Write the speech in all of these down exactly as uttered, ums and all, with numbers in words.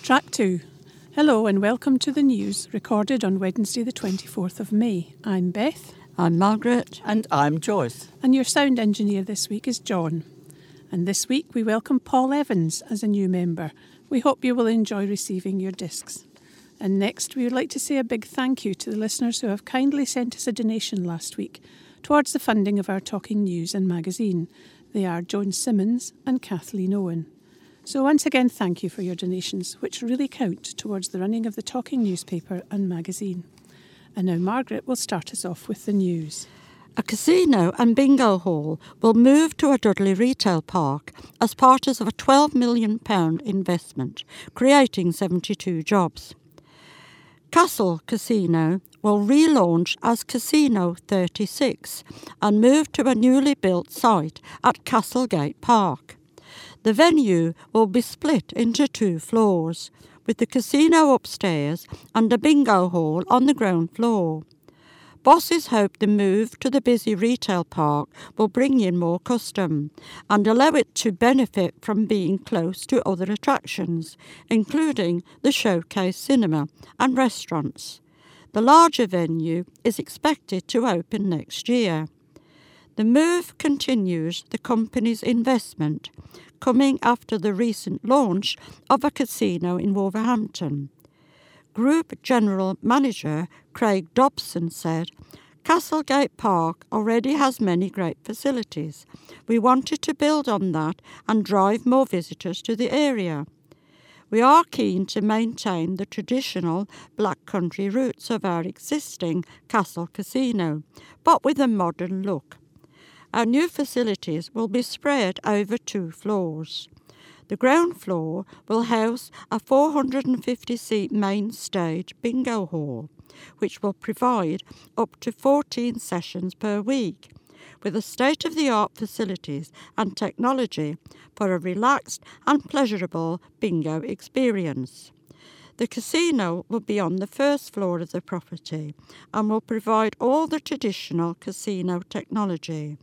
Track two. Hello and welcome to the news recorded on Wednesday the twenty-fourth of May. I'm Beth. I'm Margaret. And I'm Joyce. And your sound engineer this week is John. And this week we welcome Paul Evans as a new member. We hope you will enjoy receiving your discs. And next we would like to say a big thank you to the listeners who have kindly sent us a donation last week towards the funding of our Talking News and magazine. They are Joan Simmons and Kathleen Owen. So once again, thank you for your donations, which really count towards the running of the Talking newspaper and magazine. And now Margaret will start us off with the news. A casino and bingo hall will move to a Dudley retail park as part of a twelve million pounds investment, creating seventy-two jobs. Castle Casino will relaunch as Casino thirty-six and move to a newly built site at Castlegate Park. The venue will be split into two floors, with the casino upstairs and a bingo hall on the ground floor. Bosses hope the move to the busy retail park will bring in more custom and allow it to benefit from being close to other attractions, including the Showcase Cinema and restaurants. The larger venue is expected to open next year. The move continues the company's investment, coming after the recent launch of a casino in Wolverhampton. Group General Manager Craig Dobson said, "Castlegate Park already has many great facilities. We wanted to build on that and drive more visitors to the area. We are keen to maintain the traditional Black Country roots of our existing Castle Casino, but with a modern look. Our new facilities will be spread over two floors. The ground floor will house a four hundred fifty seat main stage bingo hall, which will provide up to fourteen sessions per week, with a state-of-the-art facilities and technology for a relaxed and pleasurable bingo experience. The casino will be on the first floor of the property and will provide all the traditional casino technology.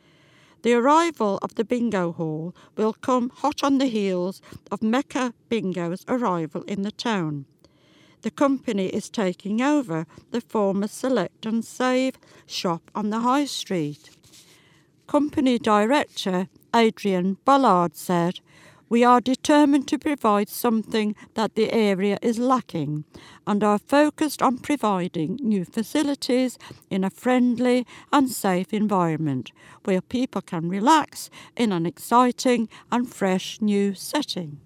The arrival of the bingo hall will come hot on the heels of Mecca Bingo's arrival in the town. The company is taking over the former Select and Save shop on the High Street. Company Director Adrian Ballard said, "We are determined to provide something that the area is lacking and are focused on providing new facilities in a friendly and safe environment where people can relax in an exciting and fresh new setting."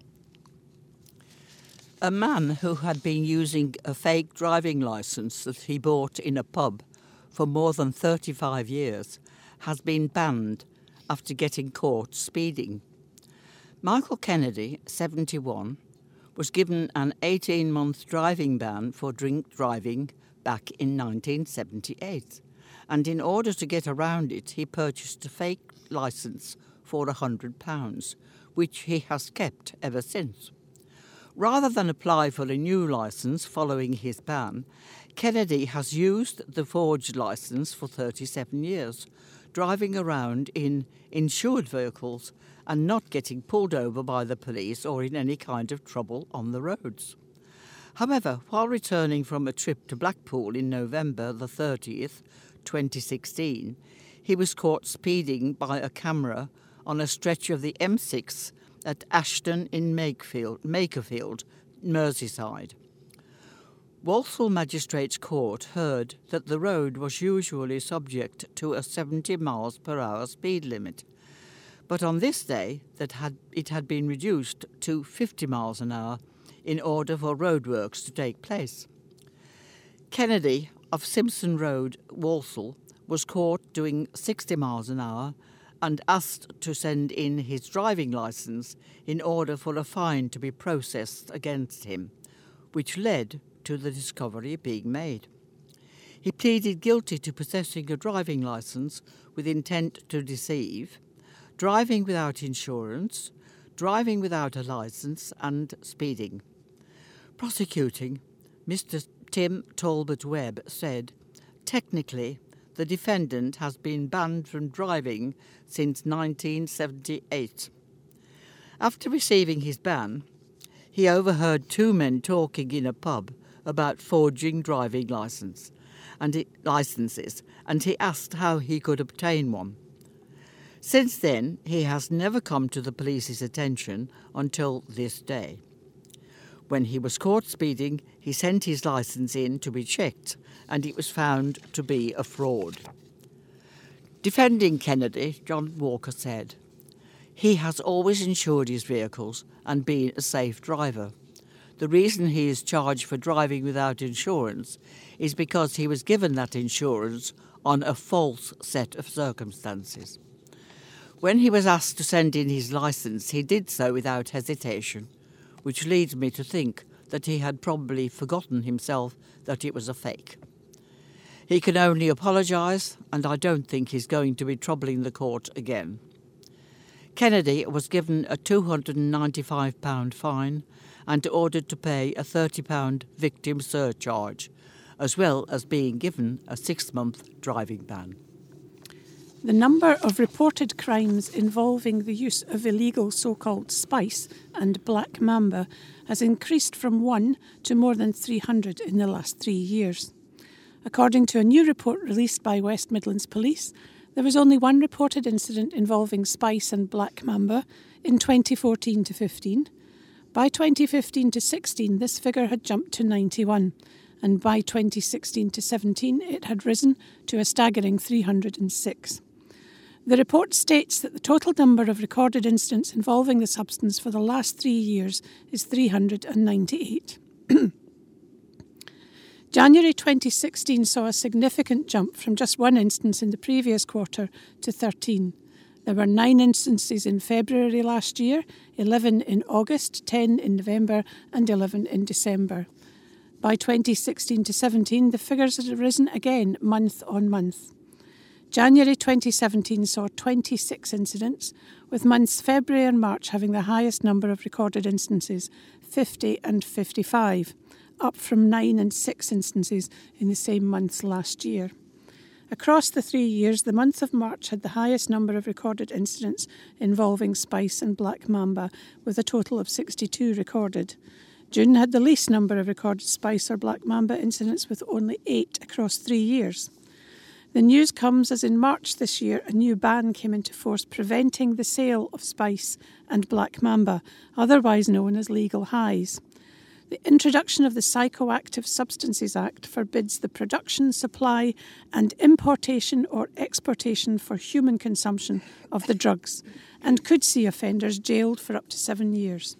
A man who had been using a fake driving licence that he bought in a pub for more than thirty-five years has been banned after getting caught speeding. Michael Kennedy, seventy-one, was given an eighteen-month driving ban for drink driving back in nineteen seventy-eight, and in order to get around it, he purchased a fake licence for one hundred pounds, which he has kept ever since. Rather than apply for a new licence following his ban, Kennedy has used the forged licence for thirty-seven years, driving around in insured vehicles and not getting pulled over by the police or in any kind of trouble on the roads. However, while returning from a trip to Blackpool in November the thirtieth, twenty sixteen, he was caught speeding by a camera on a stretch of the M six at Ashton in Makefield, Makerfield, Merseyside. Walsall Magistrates Court heard that the road was usually subject to a seventy miles per hour speed limit, but on this day that had, it had been reduced to fifty miles an hour in order for roadworks to take place. Kennedy of Simpson Road, Walsall, was caught doing sixty miles an hour and asked to send in his driving licence in order for a fine to be processed against him, which led to the discovery being made. He pleaded guilty to possessing a driving licence with intent to deceive, driving without insurance, driving without a licence and speeding. Prosecuting, Mister Tim Talbot Webb said, "Technically, the defendant has been banned from driving since nineteen seventy-eight. After receiving his ban, he overheard two men talking in a pub about forging driving licence and it, licences, and he asked how he could obtain one. Since then, he has never come to the police's attention until this day. When he was caught speeding, he sent his licence in to be checked, and it was found to be a fraud. Defending Kennedy, John Walker said, "He has always insured his vehicles and been a safe driver. The reason he is charged for driving without insurance is because he was given that insurance on a false set of circumstances. When he was asked to send in his licence, he did so without hesitation, which leads me to think that he had probably forgotten himself that it was a fake. He can only apologise, and I don't think he's going to be troubling the court again." Kennedy was given a two hundred ninety-five pounds fine and ordered to pay a thirty pounds victim surcharge, as well as being given a six-month driving ban. The number of reported crimes involving the use of illegal so-called spice and black mamba has increased from one to more than three hundred in the last three years. According to a new report released by West Midlands Police, there was only one reported incident involving spice and black mamba in twenty fourteen to fifteen. By twenty fifteen to sixteen, this figure had jumped to ninety-one, and by twenty sixteen to seventeen, it had risen to a staggering three hundred six. The report states that the total number of recorded incidents involving the substance for the last three years is three hundred ninety-eight. January twenty sixteen saw a significant jump from just one instance in the previous quarter to thirteen. There were nine instances in February last year, eleven in August, ten in November and eleven in December. By twenty sixteen to seventeen, the figures had risen again month on month. January twenty seventeen saw twenty-six incidents, with months February and March having the highest number of recorded instances, fifty and fifty-five, up from nine and six instances in the same months last year. Across the three years, the month of March had the highest number of recorded incidents involving spice and black mamba, with a total of sixty-two recorded. June had the least number of recorded spice or black mamba incidents, with only eight across three years. The news comes as in March this year, a new ban came into force preventing the sale of spice and black mamba, otherwise known as legal highs. The introduction of the Psychoactive Substances Act forbids the production, supply and importation or exportation for human consumption of the drugs and could see offenders jailed for up to seven years.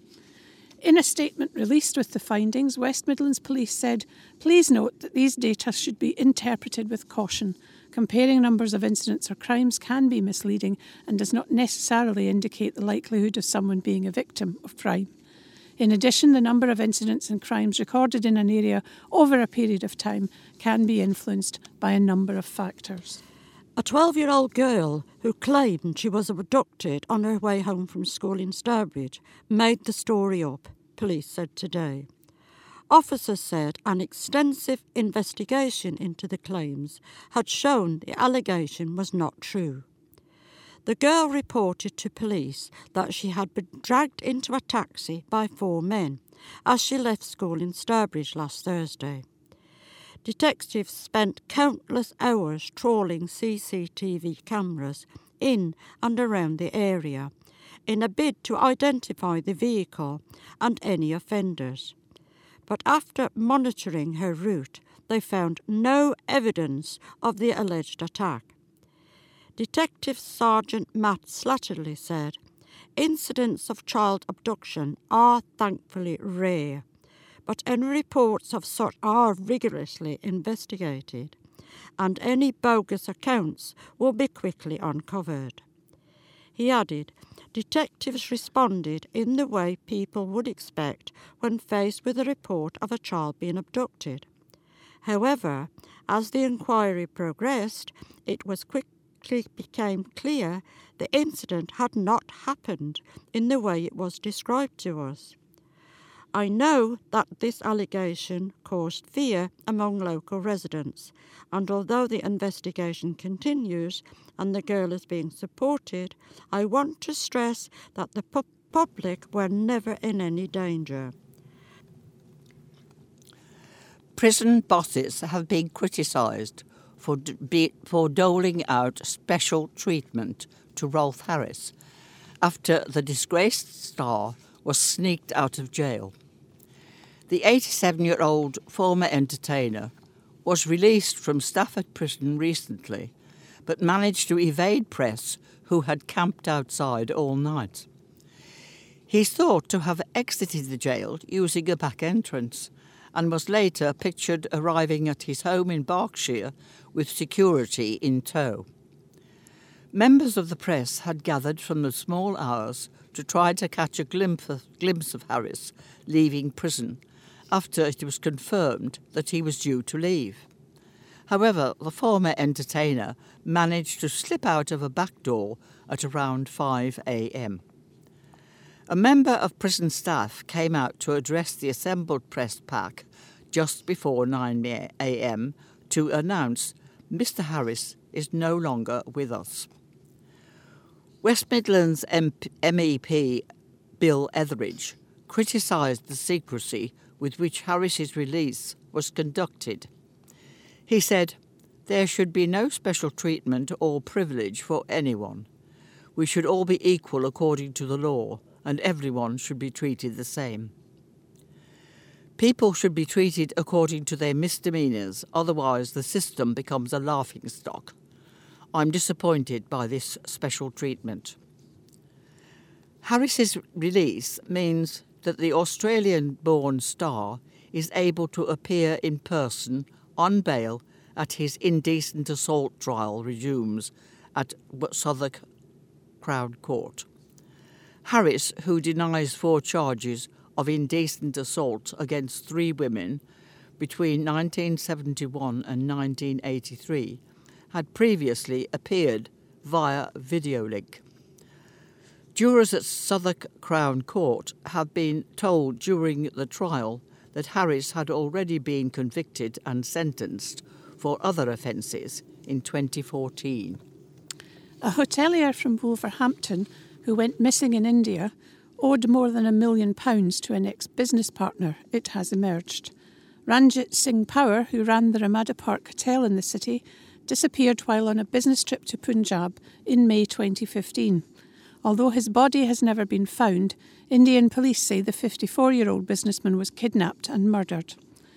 In a statement released with the findings, West Midlands Police said, "Please note that these data should be interpreted with caution. Comparing numbers of incidents or crimes can be misleading and does not necessarily indicate the likelihood of someone being a victim of crime. In addition, the number of incidents and crimes recorded in an area over a period of time can be influenced by a number of factors." A twelve-year-old girl who claimed she was abducted on her way home from school in Stourbridge made the story up, police said today. Officers said an extensive investigation into the claims had shown the allegation was not true. The girl reported to police that she had been dragged into a taxi by four men as she left school in Stourbridge last Thursday. Detectives spent countless hours trawling C C T V cameras in and around the area in a bid to identify the vehicle and any offenders. But after monitoring her route, they found no evidence of the alleged attack. Detective Sergeant Matt Slatterly said, "Incidents of child abduction are thankfully rare, but any reports of such are rigorously investigated, and any bogus accounts will be quickly uncovered." He added, detectives responded in the way people would expect when faced with a report of a child being abducted. However, as the inquiry progressed, it was quickly became clear the incident had not happened in the way it was described to us. "I know that this allegation caused fear among local residents, and although the investigation continues and the girl is being supported, I want to stress that the pu- public were never in any danger." prison bosses have been criticised for, d- for doling out special treatment to Rolf Harris after the disgraced star was sneaked out of jail. The eighty-seven-year-old former entertainer was released from Stafford Prison recently, but managed to evade press who had camped outside all night. He's thought to have exited the jail using a back entrance and was later pictured arriving at his home in Berkshire with security in tow. Members of the press had gathered from the small hours to try to catch a glimpse of, glimpse of Harris leaving prison after it was confirmed that he was due to leave. However, the former entertainer managed to slip out of a back door at around five a.m. A member of prison staff came out to address the assembled press pack just before nine a.m. to announce Mister Harris is no longer with us. West Midlands M E P Bill Etheridge criticised the secrecy with which Harris's release was conducted. He said, "There should be no special treatment or privilege for anyone. We should all be equal according to the law, and everyone should be treated the same. People should be treated according to their misdemeanours, otherwise the system becomes a laughingstock. I'm disappointed by this special treatment." Harris's release means that the Australian-born star is able to appear in person on bail at his indecent assault trial resumes at Southwark Crown Court. Harris, who denies four charges of indecent assault against three women between nineteen seventy-one and nineteen eighty-three, had previously appeared via video link. Jurors at Southwark Crown Court have been told during the trial that Harris had already been convicted and sentenced for other offences in twenty fourteen. A hotelier from Wolverhampton who went missing in India owed more than a million pounds to an ex-business partner, it has emerged. Ranjit Singh Power, who ran the Ramada Park Hotel in the city, disappeared while on a business trip to Punjab in May twenty fifteen. Although his body has never been found, Indian police say the fifty-four-year-old businessman was kidnapped and murdered.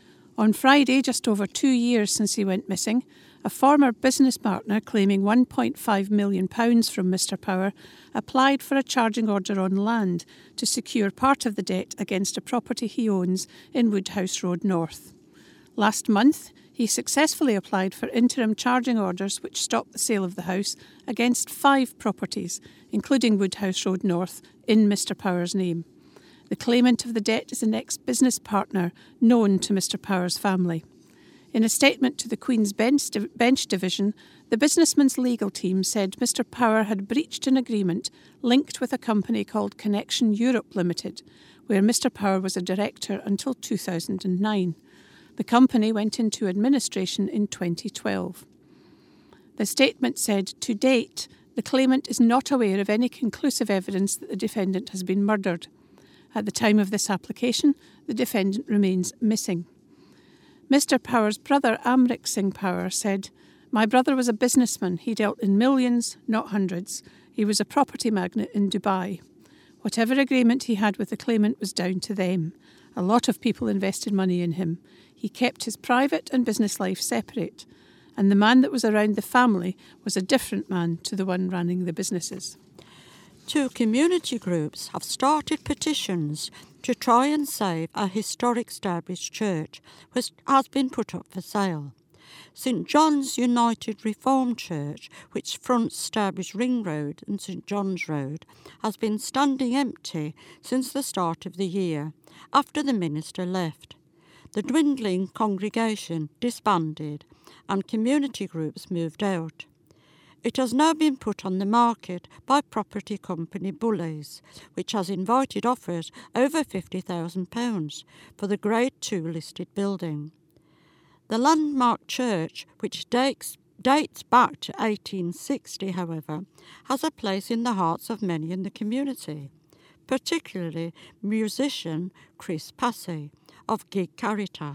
On Friday, just over two years since he went missing, a former business partner claiming one point five million pounds from Mister Power applied for a charging order on land to secure part of the debt against a property he owns in Woodhouse Road North. Last month, he successfully applied for interim charging orders which stopped the sale of the house against five properties, including Woodhouse Road North, in Mister Power's name. The claimant of the debt is an ex-business partner known to Mister Power's family. In a statement to the Queen's Bench, Bench Division, the businessman's legal team said Mister Power had breached an agreement linked with a company called Connection Europe Limited, where Mister Power was a director until two thousand nine. The company went into administration in twenty twelve. The statement said, to date, the claimant is not aware of any conclusive evidence that the defendant has been murdered. At the time of this application, the defendant remains missing. Mister Power's brother, Amrik Singh Power, said, "My brother was a businessman. He dealt in millions, not hundreds. He was a property magnate in Dubai. Whatever agreement he had with the claimant was down to them. A lot of people invested money in him. He kept his private and business life separate. And the man that was around the family was a different man to the one running the businesses." Two community groups have started petitions to try and save a historic Stourbridge church which has been put up for sale. St John's United Reformed Church, which fronts Stourbridge Ring Road and St John's Road, has been standing empty since the start of the year, after the minister left. The dwindling congregation disbanded and community groups moved out. It has now been put on the market by property company Bullies, which has invited offers over fifty thousand pounds for the Grade two listed building. The landmark church, which dates, dates back to eighteen sixty, however, has a place in the hearts of many in the community, particularly musician Chris Passy of Gig Caritas,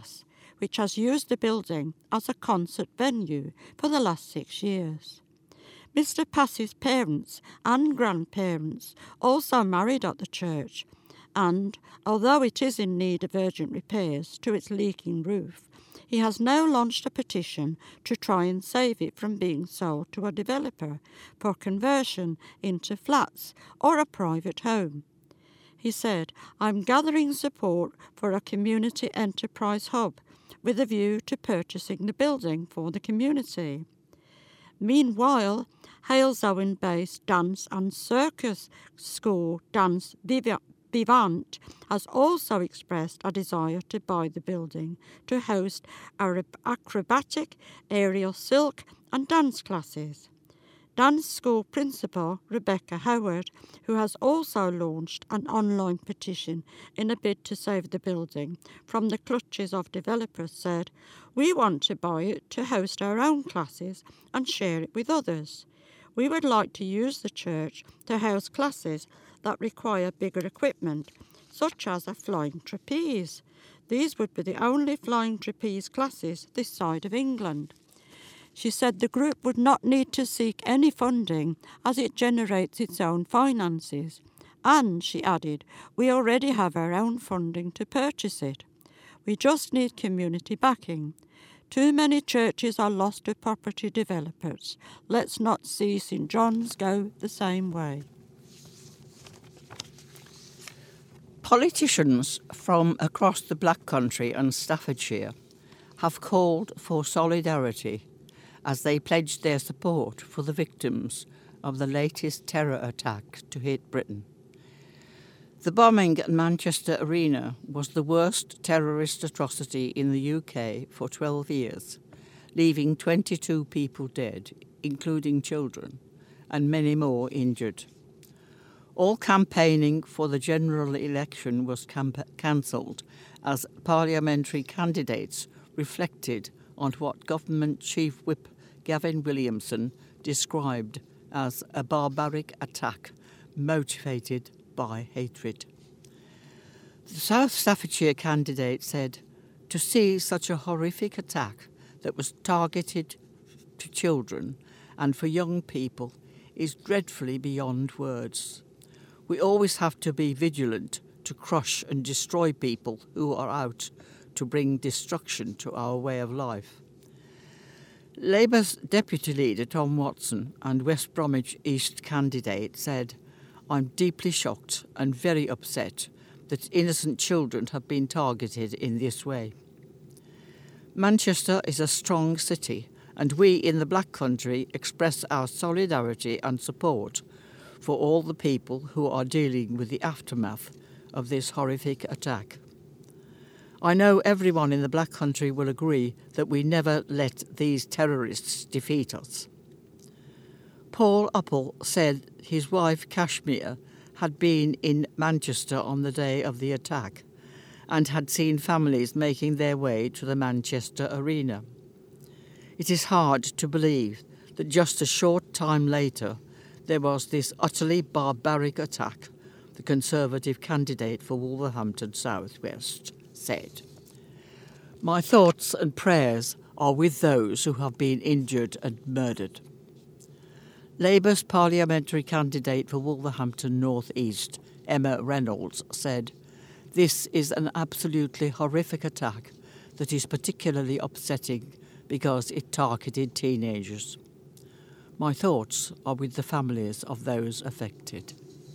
which has used the building as a concert venue for the last six years. Mister Passey's parents and grandparents also married at the church, and although it is in need of urgent repairs to its leaking roof, he has now launched a petition to try and save it from being sold to a developer for conversion into flats or a private home. He said, "I'm gathering support for a community enterprise hub with a view to purchasing the building for the community." Meanwhile, Halesowen-based dance and circus school Dance Vivant has also expressed a desire to buy the building to host acrobatic, aerial silk and dance classes. Dance school principal Rebecca Howard, who has also launched an online petition in a bid to save the building from the clutches of developers, said, "We want to buy it to host our own classes and share it with others. We would like to use the church to house classes that require bigger equipment, such as a flying trapeze. These would be the only flying trapeze classes this side of England." She said the group would not need to seek any funding as it generates its own finances. And, she added, "we already have our own funding to purchase it. We just need community backing. Too many churches are lost to property developers. Let's not see Saint John's go the same way." Politicians from across the Black Country and Staffordshire have called for solidarity as they pledged their support for the victims of the latest terror attack to hit Britain. The bombing at Manchester Arena was the worst terrorist atrocity in the U K for twelve years, leaving twenty-two people dead, including children, and many more injured. All campaigning for the general election was camp- cancelled as parliamentary candidates reflected on what Government Chief Whip Gavin Williamson described as a barbaric attack motivated by hatred. The South Staffordshire candidate said, "To see such a horrific attack that was targeted to children and for young people is dreadfully beyond words. We always have to be vigilant to crush and destroy people who are out to bring destruction to our way of life." Labour's Deputy Leader Tom Watson and West Bromwich East candidate said, "I'm deeply shocked and very upset that innocent children have been targeted in this way. Manchester is a strong city, and we in the Black Country express our solidarity and support for all the people who are dealing with the aftermath of this horrific attack. I know everyone in the Black Country will agree that we never let these terrorists defeat us." Paul Uppel said his wife Kashmir had been in Manchester on the day of the attack and had seen families making their way to the Manchester Arena. It is hard to believe that just a short time later there was this utterly barbaric attack, the Conservative candidate for Wolverhampton South West said. "My thoughts and prayers are with those who have been injured and murdered." Labour's parliamentary candidate for Wolverhampton North East, Emma Reynolds, said, "This is an absolutely horrific attack that is particularly upsetting because it targeted teenagers. My thoughts are with the families of those affected."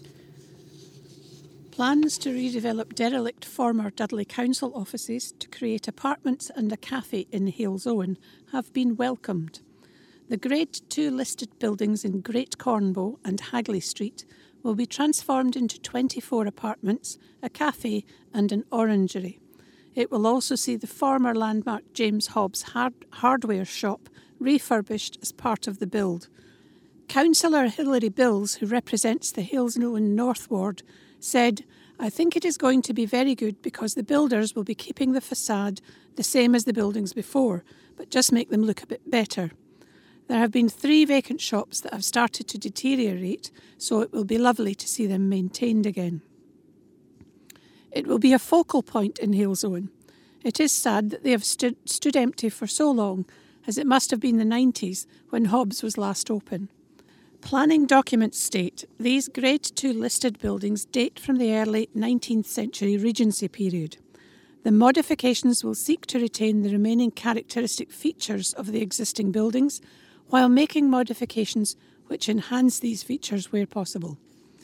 Plans to redevelop derelict former Dudley Council offices to create apartments and a cafe in Halesowen have been welcomed. The Grade two listed buildings in Great Cornbow and Hagley Street will be transformed into twenty-four apartments, a cafe and an orangery. It will also see the former landmark James Hobbs hard- hardware shop refurbished as part of the build. Councillor Hilary Bills, who represents the Halesowen North Ward, said, "I think it is going to be very good because the builders will be keeping the facade the same as the buildings before, but just make them look a bit better. There have been three vacant shops that have started to deteriorate, so it will be lovely to see them maintained again. It will be a focal point in Halesowen. It is sad that they have stood, stood empty for so long, as it must have been the nineties when Hobbs was last open. Planning documents state these Grade two listed buildings date from the early nineteenth century Regency period. The modifications will seek to retain the remaining characteristic features of the existing buildings while making modifications which enhance these features where possible.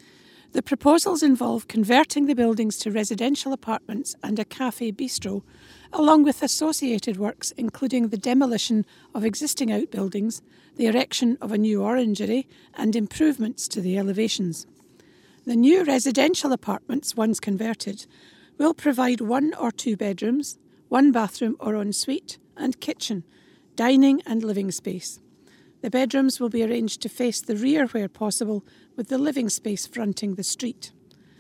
The proposals involve converting the buildings to residential apartments and a cafe bistro, along with associated works including the demolition of existing outbuildings, the erection of a new orangery, and improvements to the elevations. The new residential apartments, once converted, will provide one or two bedrooms, one bathroom or ensuite, and kitchen, dining and living space. The bedrooms will be arranged to face the rear where possible, with the living space fronting the street.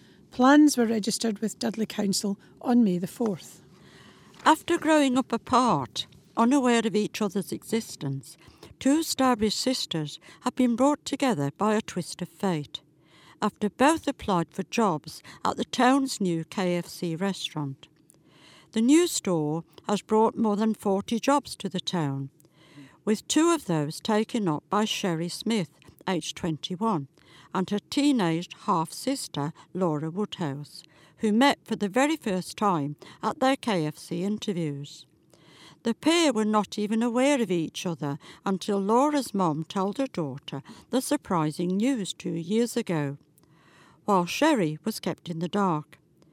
Plans were registered with Dudley Council on May the fourth. After growing up apart, unaware of each other's existence, two Starbridge sisters have been brought together by a twist of fate, after both applied for jobs at the town's new K F C restaurant. The new store has brought more than forty jobs to the town, with two of those taken up by Sherry Smith, aged twenty-one, and her teenaged half-sister, Laura Woodhouse, who met for the very first time at their K F C interviews. The pair were not even aware of each other until Laura's mum told her daughter the surprising news two years ago, while Sherry was kept in the dark.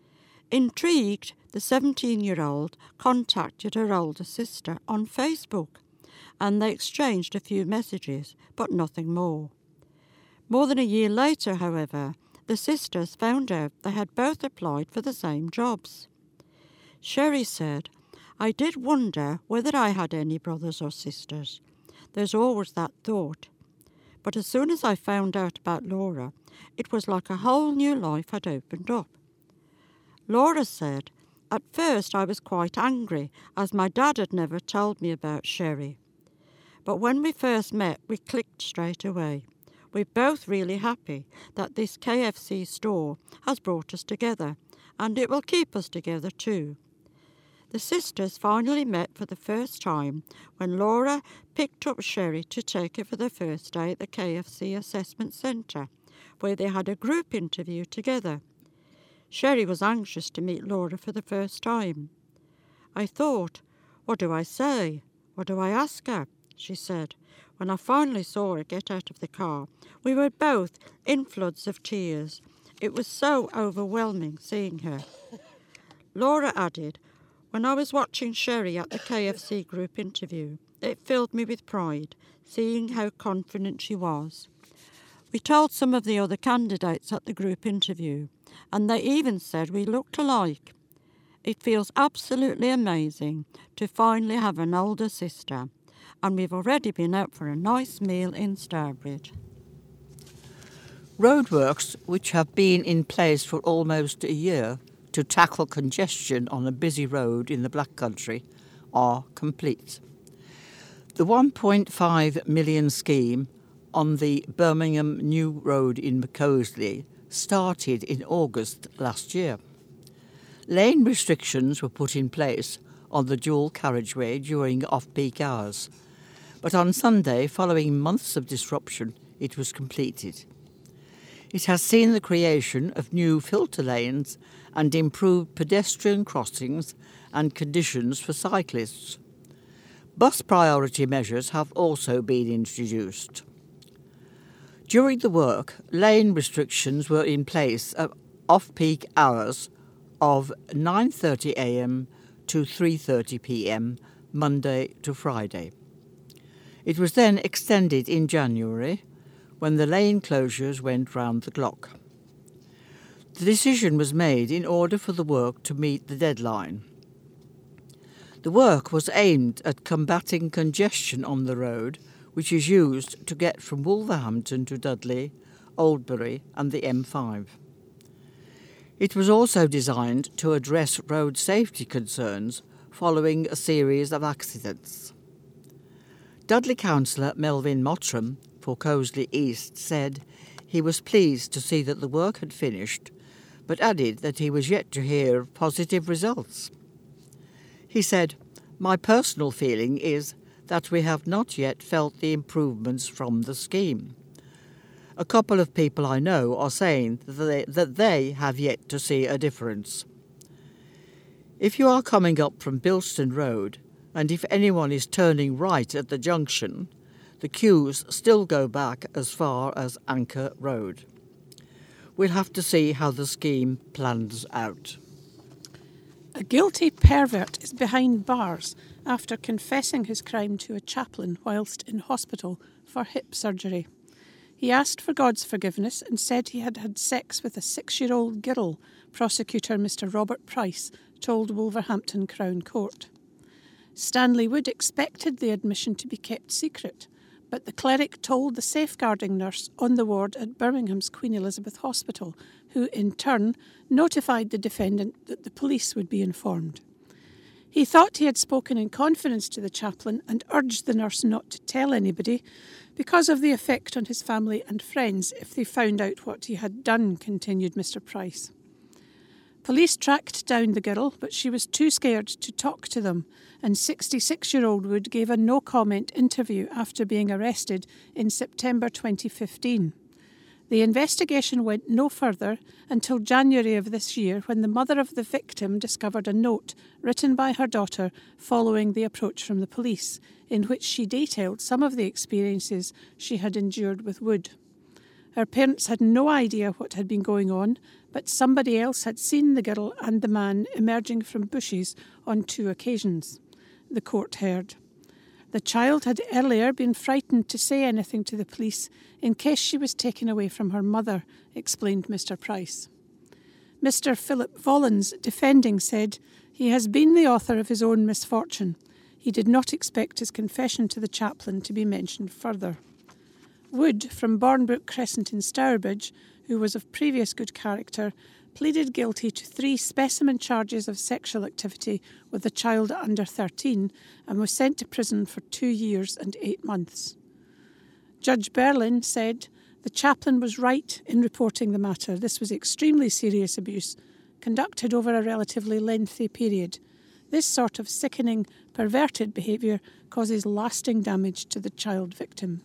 Intrigued, the seventeen-year-old contacted her older sister on Facebook, and they exchanged a few messages, but nothing more. More than a year later, however, the sisters found out they had both applied for the same jobs. Sherry said, "I did wonder whether I had any brothers or sisters. There's always that thought. But as soon as I found out about Laura, it was like a whole new life had opened up." Laura said, "At first I was quite angry, as my dad had never told me about Sherry. But when we first met, we clicked straight away. We're both really happy that this K F C store has brought us together, and it will keep us together too." The sisters finally met for the first time when Laura picked up Sherry to take her for the first day at the K F C Assessment Centre, where they had a group interview together. Sherry was anxious to meet Laura for the first time. "I thought, what do I say? What do I ask her?" she said. When I finally saw her get out of the car, we were both in floods of tears. It was so overwhelming seeing her. Laura added, "When I was watching Sherry at the K F C group interview, it filled me with pride, seeing how confident she was. We told some of the other candidates at the group interview, and they even said we looked alike. It feels absolutely amazing to finally have an older sister, and we've already been out for a nice meal in Starbridge." Roadworks, which have been in place for almost a year to tackle congestion on a busy road in the Black Country, are complete. The one point five million scheme on the Birmingham New Road in Macosley started in August last year. Lane restrictions were put in place on the dual carriageway during off-peak hours, but on Sunday, following months of disruption, it was completed. It has seen the creation of new filter lanes and improved pedestrian crossings and conditions for cyclists. Bus priority measures have also been introduced. During the work, lane restrictions were in place at off-peak hours of nine thirty a m to three thirty p m Monday to Friday. It was then extended in January, when the lane closures went round the clock. The decision was made in order for the work to meet the deadline. The work was aimed at combating congestion on the road, which is used to get from Wolverhampton to Dudley, Oldbury and the M five. It was also designed to address road safety concerns following a series of accidents. Dudley councillor Melvin Mottram for Cosley East said he was pleased to see that the work had finished, but added that he was yet to hear of positive results. He said, "My personal feeling is that we have not yet felt the improvements from the scheme. A couple of people I know are saying that they, that they have yet to see a difference. If you are coming up from Bilston Road, and if anyone is turning right at the junction, the queues still go back as far as Anchor Road. We'll have to see how the scheme plans out." A guilty pervert is behind bars after confessing his crime to a chaplain whilst in hospital for hip surgery. He asked for God's forgiveness and said he had had sex with a six-year-old girl, prosecutor Mister Robert Price told Wolverhampton Crown Court. Stanley Wood expected the admission to be kept secret, but the cleric told the safeguarding nurse on the ward at Birmingham's Queen Elizabeth Hospital, who in turn notified the defendant that the police would be informed. He thought he had spoken in confidence to the chaplain and urged the nurse not to tell anybody because of the effect on his family and friends if they found out what he had done, continued Mister Price. Police tracked down the girl, but she was too scared to talk to them, and sixty-six-year-old Wood gave a no-comment interview after being arrested in September twenty fifteen. The investigation went no further until January of this year, when the mother of the victim discovered a note written by her daughter following the approach from the police, in which she detailed some of the experiences she had endured with Wood. Her parents had no idea what had been going on, but somebody else had seen the girl and the man emerging from bushes on two occasions, the court heard. The child had earlier been frightened to say anything to the police in case she was taken away from her mother, explained Mister Price. Mister Philip Vollins, defending, said he has been the author of his own misfortune. He did not expect his confession to the chaplain to be mentioned further. Wood, from Bournebrook Crescent in Stourbridge, who was of previous good character, pleaded guilty to three specimen charges of sexual activity with a child under thirteen and was sent to prison for two years and eight months. Judge Berlin said the chaplain was right in reporting the matter. This was extremely serious abuse, conducted over a relatively lengthy period. This sort of sickening, perverted behaviour causes lasting damage to the child victim.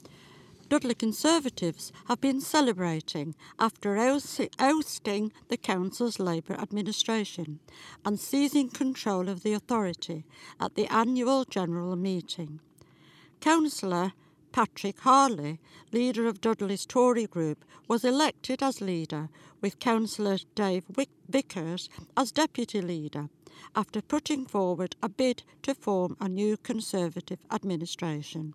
Dudley Conservatives have been celebrating after ousting the Council's Labour administration and seizing control of the authority at the annual general meeting. Councillor Patrick Harley, leader of Dudley's Tory group, was elected as leader, with Councillor Dave Vickers as deputy leader, after putting forward a bid to form a new Conservative administration.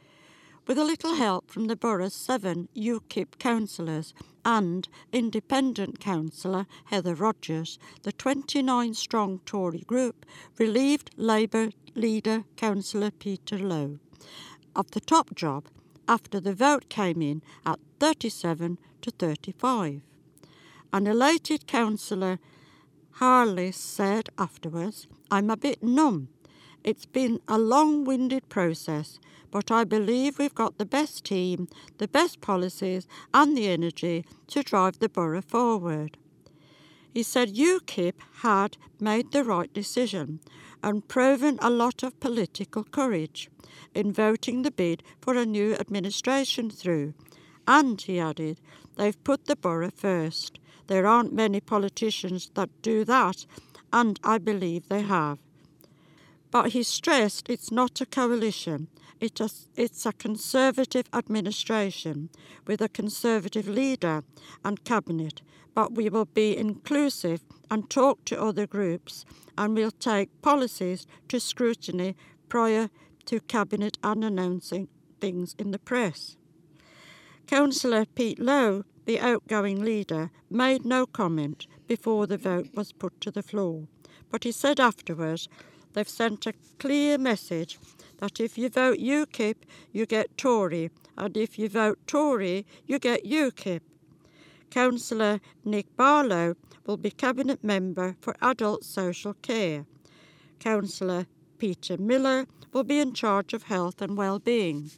With a little help from the borough's seven U KIP councillors and independent councillor Heather Rogers, the twenty-nine-strong Tory group relieved Labour leader Councillor Peter Lowe of the top job after the vote came in at thirty-seven to thirty-five. An elated Councillor Harley said afterwards, "I'm a bit numb. It's been a long-winded process, but I believe we've got the best team, the best policies and the energy to drive the borough forward." He said U KIP had made the right decision and proven a lot of political courage in voting the bid for a new administration through. And, he added, they've put the borough first. There aren't many politicians that do that, and I believe they have. But he stressed it's not a coalition, it is, it's a Conservative administration with a Conservative leader and cabinet, but we will be inclusive and talk to other groups, and we'll take policies to scrutiny prior to cabinet and announcing things in the press. Councillor Pete Lowe, the outgoing leader, made no comment before the vote was put to the floor, but he said afterwards they've sent a clear message that if you vote U KIP, you get Tory, and if you vote Tory, you get U KIP. Councillor Nick Barlow will be Cabinet Member for Adult Social Care. Councillor Peter Miller will be in charge of Health and Wellbeing.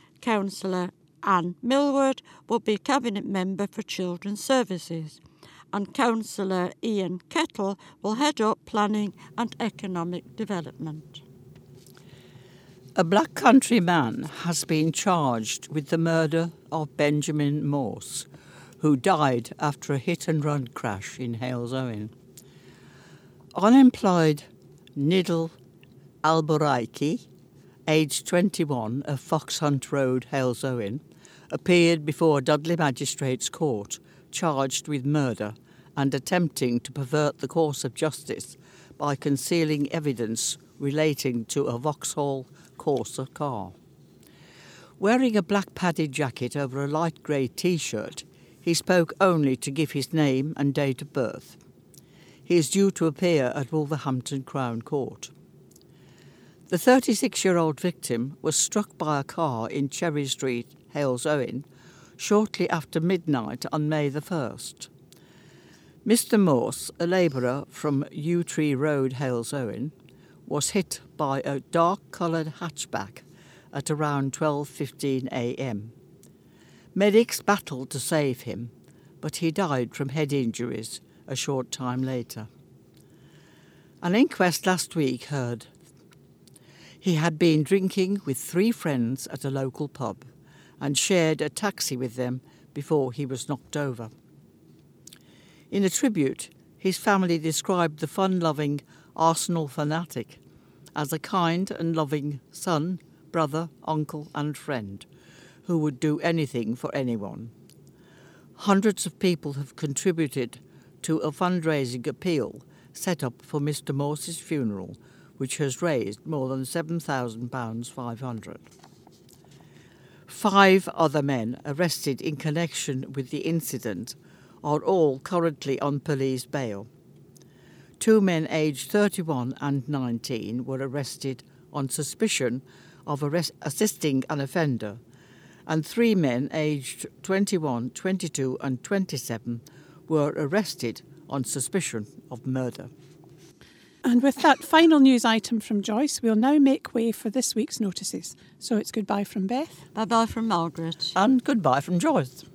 Councillor Anne Millward will be Cabinet Member for Children's Services. and Councillor Ian Kettle will head up planning and economic development. A Black Country man has been charged with the murder of Benjamin Morse, who died after a hit-and-run crash in Halesowen. Unemployed Nidal Alboraiki, aged twenty-one, of Foxhunt Road, Halesowen, appeared before Dudley Magistrates Court charged with murder and attempting to pervert the course of justice by concealing evidence relating to a Vauxhall Corsa car. Wearing a black padded jacket over a light grey T-shirt, he spoke only to give his name and date of birth. He is due to appear at Wolverhampton Crown Court. The thirty-six-year-old victim was struck by a car in Cherry Street, Halesowen, shortly after midnight on May the first. Mister Morse, a labourer from Yew Tree Road, Halesowen, was hit by a dark-coloured hatchback at around twelve fifteen a m. Medics battled to save him, but he died from head injuries a short time later. An inquest last week heard he had been drinking with three friends at a local pub and shared a taxi with them before he was knocked over. In a tribute, his family described the fun-loving Arsenal fanatic as a kind and loving son, brother, uncle and friend who would do anything for anyone. Hundreds of people have contributed to a fundraising appeal set up for Mister Morse's funeral, which has raised more than seven thousand pounds five hundred. Five other men arrested in connection with the incident are all currently on police bail. Two men aged thirty-one and nineteen were arrested on suspicion of arrest- assisting an offender, and three men aged twenty-one, twenty-two and twenty-seven were arrested on suspicion of murder. And with that final news item from Joyce, we'll now make way for this week's notices. So it's goodbye from Beth. Bye-bye from Margaret. And goodbye from Joyce.